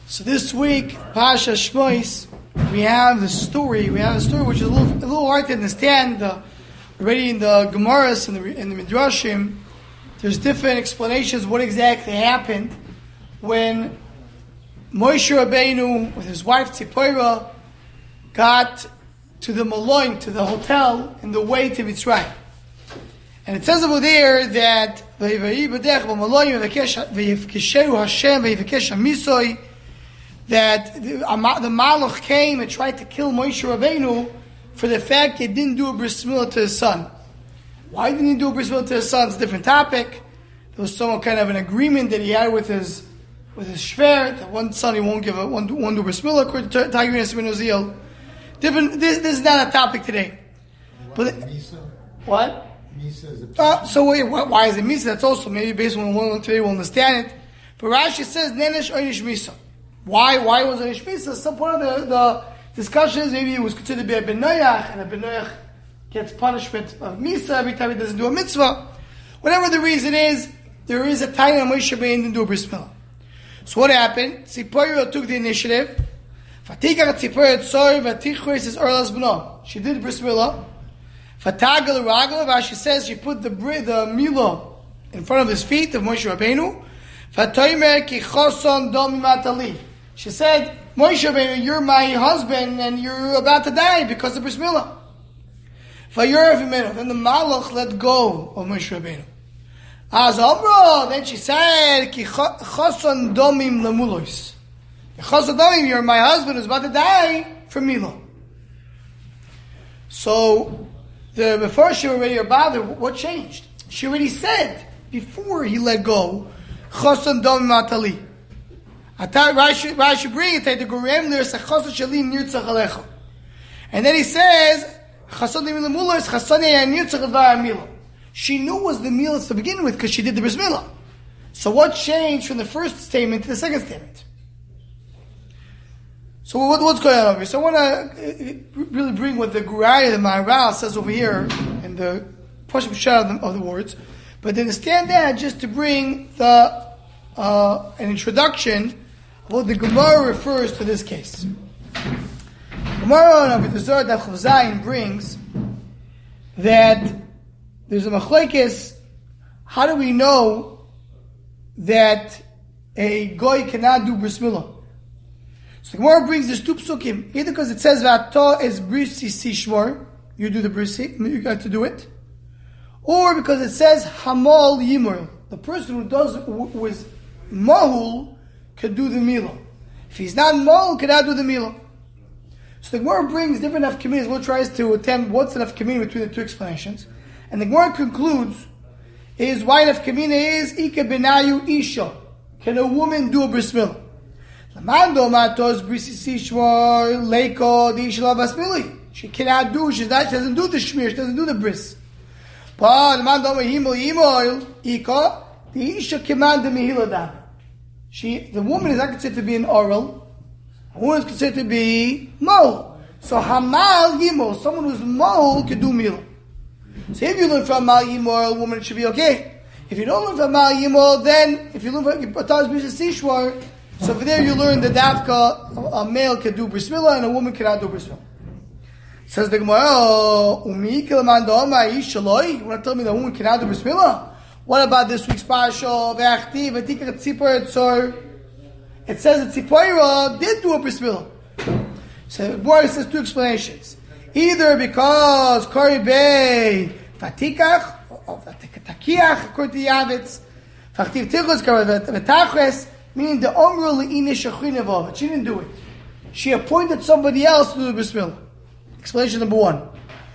So this week, Pasha Shmois, we have a story which is a little hard to understand. Already in the Gemaras and in the Midrashim, there's different explanations what exactly happened when Moshe Rabbeinu with his wife Tzipora got to the Maloin, to the hotel, in the way to Mitzrayim. And it says over there that that the Malach came and tried to kill Moshe Rabbeinu for the fact he didn't do a bris milah to his son. Why didn't he do a bris milah to his son? It's a different topic. There was some kind of an agreement that he had with his shver, that one son he won't do bris milah according to Tagiris ben Uziel. This is not a topic today. But what? So why is it Misa? That's also maybe based on one today we'll understand it. But Rashi says Nenesh Oynish Misa. Why was it Misa? Some part of the discussion is maybe it was considered to be a Ben Noach, and a Ben Noach gets punishment of Misa every time he doesn't do a mitzvah. Whatever the reason is, there is a time when Moshe Rabbeinu didn't do a bris milah. So what happened? Tzipora took the initiative. Fatikach Tzipora tzor v'tichris is orlas b'no. She did bris milah. Fatagal Ragel, Rashi says she put the milah in front of his feet of Moshe Rabbeinu. Fatoimer ki choson dom matali. She said, Moshe Rabbeinu, you're my husband and you're about to die because of bris milah. Then the Malach let go of Moshe Rabbeinu. Az Amra, then she said, ki choson domim lemulos. Choson domim, you're my husband who's about to die for milah. So before she already bothered, what changed? She already said before he let go, choson domim matali. Rashi bring it the Gurem there's a choson shalim nirtzach alecha, and then he says choson domim lemulos choson nirtzach advar milah. She knew it was the milah to begin with because she did the bris milah. So what changed from the first statement to the second statement? So what's going on over here? So I want to really bring what the Guraya, the Maharal says over here in the Pashut Pshat of the words, but to understand that just to bring an introduction of what the Gemara refers to this case. Gemara on the Zohar Daf Zayin brings that there's a machlekes. How do we know that a goy cannot do bris milah? So the Gemara brings this two psukim, either because it says "V'ato es brisi sishmor," you do the brisi, you got to do it, or because it says "Hamal yimor," the person who is mahul could do the milah. If he's not mahul, cannot do the milah. So the Gemara brings different nafkamin. We'll try to attend what's the nafkamin between the two explanations, and the Gemara concludes is why nafkamina is ika benayu isha. Can a woman do a bris milah? She cannot do, she doesn't do the shmir, she doesn't do the bris. But the woman is not considered to be an oral, a woman is considered to be mol. So hamal yimol, someone who's mol can do milah. So if you learn from mal yimol, a woman, it should be okay. If you don't learn from mal yimol, then if you learn from Pataz bris sishwar, so over there you learn that a male can do bris milah and a woman cannot do bris milah. Says the Gemara, you want to tell me the woman cannot do bris milah? What about this week's parasha? It says that Tzipora did do a bris milah. So the Gemara says two explanations. Either because Kori Bey Fatikach or Takiach according to Yavitz, Fachtiv Tichus V'Tachres, meaning the Omru Le'inish Shachinavah, she didn't do it. She appointed somebody else to do the bris milah. Explanation number one.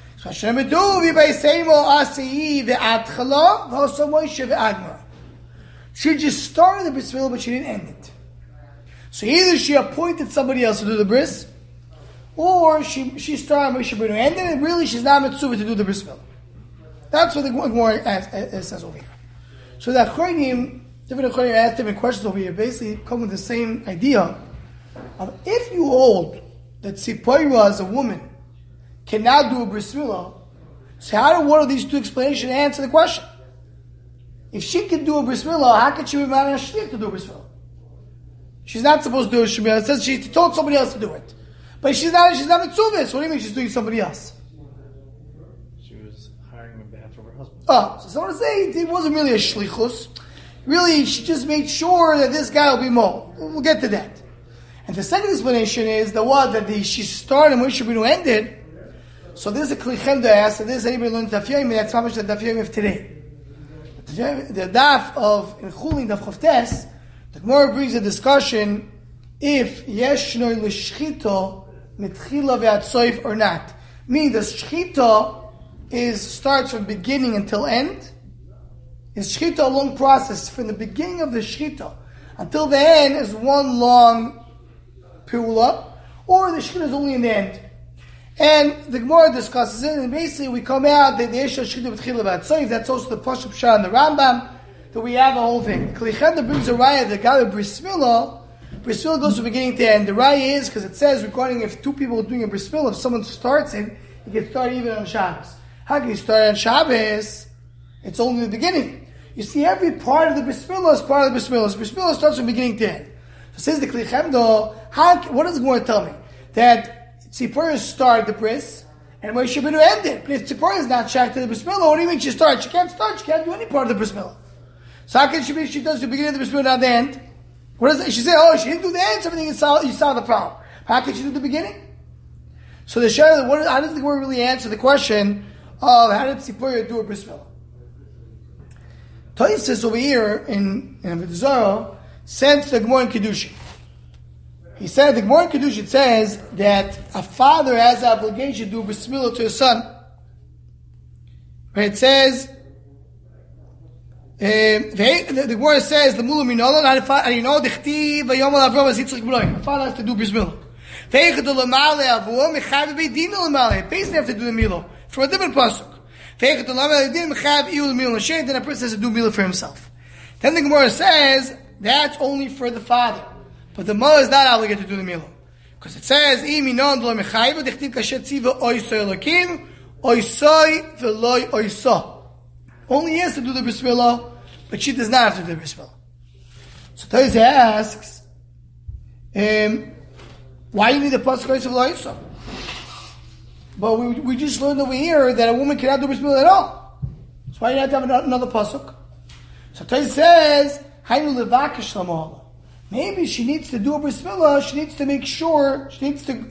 She just started the bris milah, but she didn't end it. So either she appointed somebody else to do the bris, or she started Moshe Rabbeinu and ended it. Really, she's not mitzvah to do the bris milah. That's what the Gemara says over here. So the Achronim, different Achronim ask different questions over here, basically come with the same idea of if you hold that Tzipora as a woman cannot do a bris milah, so how do one of these two explanations answer the question? If she can do a bris milah, how can she be married a shliach to do a bris milah? She's not supposed to do a Shemitah. It says she told somebody else to do it. But she's not a tzuvah. So what do you mean she's doing somebody else? She was hiring on behalf of her husband. Oh, so someone say it wasn't really a shlichus. Really, she just made sure that this guy will be mo. We'll get to that. And the second explanation is she started and Moshe Rabbeinu ended. So there's a klichem da'as, and there's anybody learning Daf Yomi, that's how much the Daf Yomi of today. The Daf of in Chulin Daf Chavtes, the Gemara brings a discussion if yeshno l'shchito mitchila ve'atzoif or not. Meaning the shchita starts from beginning until end. Is shchita a long process from the beginning of the shchita until the end is one long pi'ula, or the shchita is only in the end. And the Gemara discusses it, and basically we come out that the Yeshua Shchita B'tchila V'atzoif, that's also the Pashup Shah and the Rambam, that we have the whole thing. Klichenda brings a raya, the guy with Bris Milah goes from beginning to end. The raya is, because it says, regarding if two people are doing a Bris Milah, if someone starts it, he can start even on Shabbos. How can he start on Shabbos? It's only the beginning. You see, every part of the Bris Milah is part of the Bris Milah. So Bris Milah starts from beginning to end. So says the Klichenda, what does the Gemara tell me? That Tzipora started the bris, and Moshe Rabbeinu ended. But if Tzipora is not shacked to the bris milah, what do you mean she starts? She can't start. She can't do any part of the bris milah. So how can she does the beginning of the bris milah, not the end? What does it? She said, she didn't do the end, so everything you solve the problem. How can she do the beginning? So the Shara, how does the Gemara really answer the question of how did Tzipora do a bris milah? Toys says over here in Avodah Zarah, sends the Gemara in Kedushin. He said, the Gemara in Kedushin says that a father has the obligation to do bris milah to his son. Right? It says, the Gemara says, the Mula Minolon, and you know, the Chti, Vayom al Avram, as Yitzchak B'loim. The father has to do bris milah. Basically, they have to do the milah. From a different pasuk. Then a person has to do milah for himself. Then the Gemara says, that's only for the father. But the mother is not obligated to do the milah. Because it says, only he has to do the bris milah, but she does not have to do the bris milah. So Toys asks, why do you need the pasuk oisay? But we just learned over here that a woman cannot do bris milah at all. So why do you have to have another pasuk? So Toys says, Hainu levakish lamohala. Maybe she needs to do a bris milah. She needs to make sure. She needs to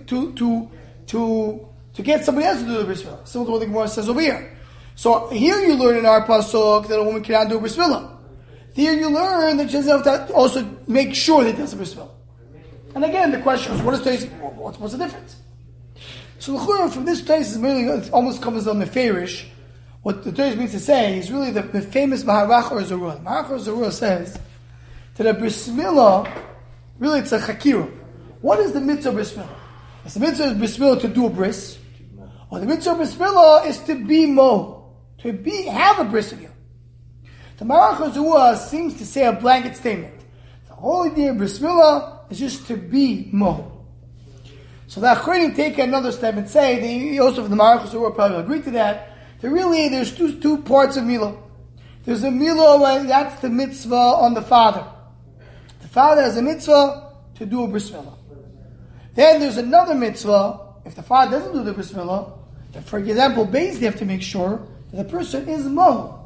get somebody else to do the bris milah. Similar to what the Gemara says over here. So here you learn in our pasuk that a woman cannot do a bris milah. Here you learn that she doesn't have to also make sure that there's a bris milah. And again, the question is, what's the difference? So the from this place is really it almost comes on meferish. What the Torah means to say is really the famous Maharach or Zarua. Maharach or Zarua says that a bris milah, really it's a chakira. What is the mitzvah of bris milah? Is the mitzvah of bris milah to do a bris? Or the mitzvah of bris milah is to be mo, have a bris again. The Maharach or Zarua seems to say a blanket statement. The whole idea of bris milah is just to be mo. So the Achronim take another step and say, the Yosef and the Maharach or Zarua probably agree to that. There's two parts of milah. There's a milah, that's the mitzvah on the father. The father has a mitzvah to do a bris milah. Then there's another mitzvah, if the father doesn't do the bris milah, then for example, they have to make sure that the person is mo.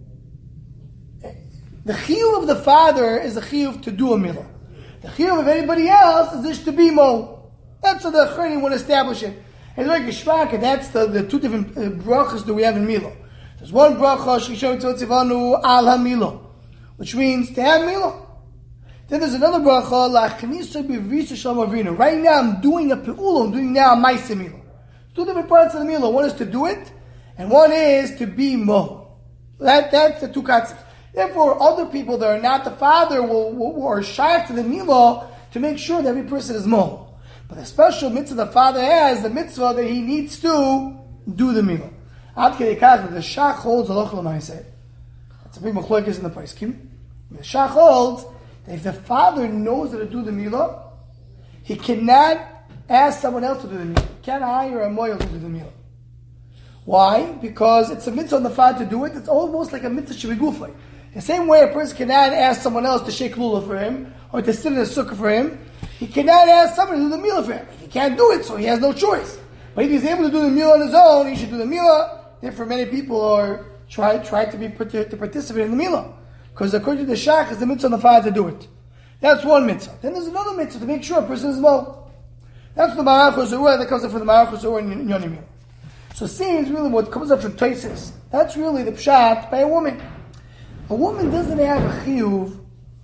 The chiyuv of the father is the chiyuv to do a milah. The chiyuv of anybody else is just to be mo. That's how the Achronim would establish it. And like Yishvaka, that's the two different brachas that we have in milah. There's one bracha, Shishon Tzivanu al ha-milah, which means to have milah. Then there's another bracha, La'achnisa b'vrisa shalom avinu. Right now I'm doing a pe'ula, I'm doing now a ma'aseh milah. Two different parts of the milah. One is to do it, and one is to be mo. That's the two concepts. Therefore, other people that are not the father are shy to the milah to make sure that every person is mo. But the special mitzvah the father has, the mitzvah that he needs to do the milah. Ad kedei kach, the Shach holds halacha l'maaseh. That's a big machlokes in the poskim. The Shach holds that if the father knows how to do the milah, he cannot ask someone else to do the milah. He can't hire a moyel to do the milah. Why? Because it's a mitzvah on the father to do it. It's almost like a mitzvah shebigufay. The same way a person cannot ask someone else to shake lulav for him, or to sit in a sukkah for him, he cannot ask someone to do the milah for him. He can't do it, so he has no choice. But if he's able to do the milah on his own, he should do the milah. Therefore, many people are try to participate in the milah. Because according to the shach, it's the mitzvah on the father to do it. That's one mitzvah. Then there's another mitzvah to make sure a person is mo. That's the Marachos Urah that comes up from the Marachos Urah in Yoni Milah. So it seems really what comes up from Tosis. That's really the pshat by a woman. A woman doesn't have a chiyuv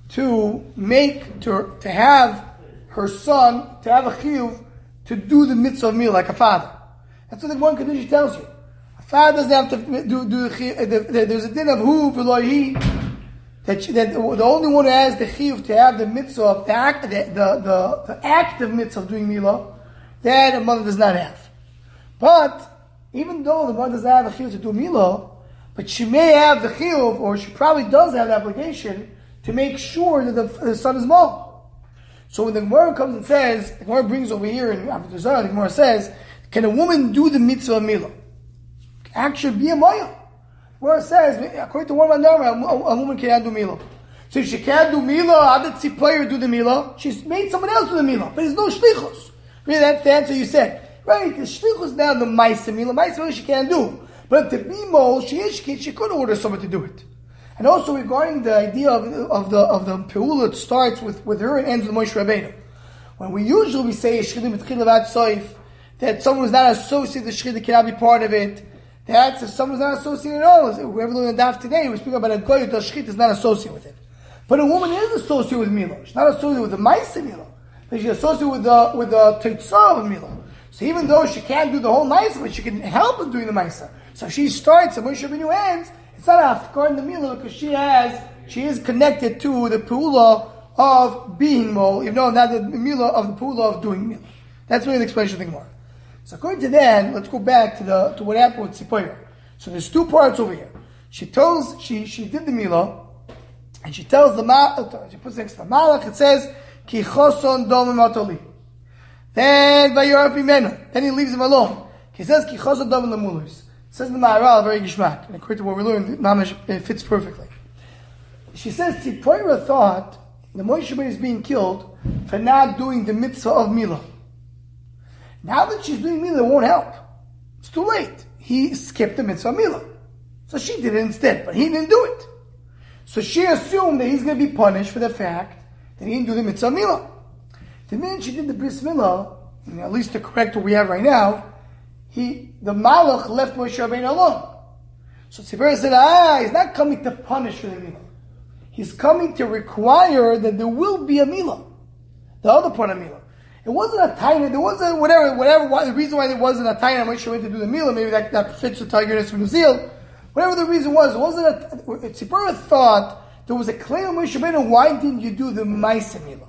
to have her son, to have a chiyuv to do the mitzvah of milah like a father. That's what the one condition tells you. A father doesn't have to do the chiyuv. There's a din of hu v'lo hi. That the only one who has the chiyuv to have the mitzvah of the active mitzvah of doing milah, that a mother does not have. But even though the mother does not have a chiyuv to do milah, but she may have the chiyuv, or she probably does have the obligation to make sure that the son is mo. So when the Gemara comes and says, the Gemara brings over here in Avodah Zarah, the Gemara says, can a woman do the mitzvah of milah? Actually, be a moya. Where it says, according to one of a woman cannot do milah. So if she can't do milah, how did Tzipoyer do the milah? She's made someone else do the milah, but there's no shlichus. Really, that's the answer you said. Right, the shlichus now the ma'aseh milah. Ma'aseh milah she can't do. But to be mo, she could order someone to do it. And also regarding the idea of the peula, it starts with her and ends with Moshe Rabbeinu. When we usually say shchidim b'tchil levat soif, that someone who's not associated with shchid cannot be part of it. That's if someone's not associated at all. Whoever learned the daf today, we speak about a goy who does shchit is not associated with it. But a woman is associated with milah. She's not associated with the ma'aseh milah, but she's associated with the teitzah of milah. So even though she can't do the whole ma'aseh, but she can help in doing the ma'aseh. So she starts and Moshe Rabbeinu ends. It's not afkar in the milah because she is connected to the peula of being mo, even though not the milah of the peula of doing milah. That's really the explanation of the Gemara. So according to that, let's go back to what happened with Tzipoyer. So there's two parts over here. She did the milah, and she tells she puts next to the malach, it says, Ki choson domim atoli. Then he leaves him alone. He says, Ki choson domim lemulis. It says in the Maharal, very gishmak, and according to what we learned, it fits perfectly. She says, Tzipoyer thought the Moshe Rabbeinu is being killed for not doing the mitzvah of milah. Now that she's doing milah, it won't help. It's too late. He skipped the mitzvah milah. So she did it instead, but he didn't do it. So she assumed that he's going to be punished for the fact that he didn't do the mitzvah milah. The minute she did the bris milah, at least to correct what we have right now, the malach left Moshe Rabbeinu alone. So Tzipoyer said, he's not coming to punish for the milah. He's coming to require that there will be a milah. The other part of milah. It wasn't a taina. There wasn't whatever. The reason why there wasn't a taina, Moshe Rabbeinu to do the milah, maybe that fits the Targum from New Zealand. Whatever the reason was, it wasn't Tzipoyer thought there was a claim of Moshe Rabbeinu. Why didn't you do the ma'aseh milah?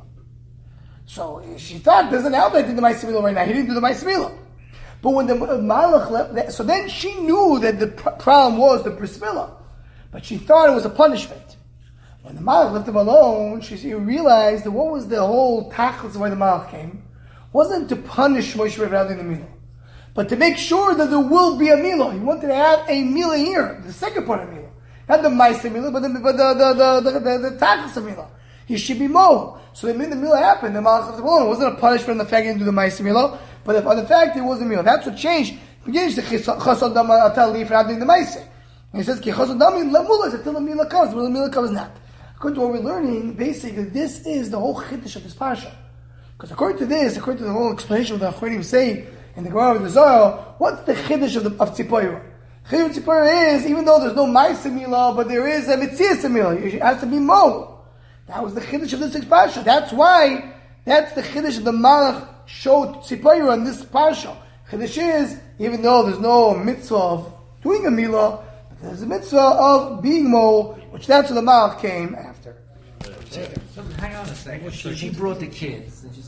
So she thought, doesn't help that I did the ma'aseh milah right now. He didn't do the ma'aseh milah. But when the malach left, so then she knew that the problem was the bris milah, but she thought it was a punishment. When the malach left him alone, she realized that what was the whole tachlis of why the malach came wasn't to punish Moshe Rabbeinu in the milah, but to make sure that there will be a milah. He wanted to have a milah here, the second part of milah, not the ma'aseh milah, but the tachlis of milah. He should be mo. So the minute the milah happened, the malach left him alone. It wasn't a punishment on the fact he didn't do the ma'aseh milah, but on the fact it wasn't milah. That's what changed. Begins the chasod dam atali for not doing the ma'aseh. And he says ki chasod dam lemulas until the milah comes. When the milah comes, not. According to what we're learning, basically, this is the whole chiddush of this parsha. Because according to the whole explanation of the Achronim say in the Gemara of the Zohar, what's the chiddush of Tzipoyer? The chiddush of Tzipoyer is, even though there's no ma'aseh milah, but there is a mitzias milah. It has to be mo. That was the chiddush of this parsha. That's the chiddush of the malach showed Tzipoyer on this parsha. Chiddush is, even though there's no mitzvah of doing a milah, there's a mitzvah of being mo, which that's where the malach came after. So hang on a second. So she brought the kids, and she said,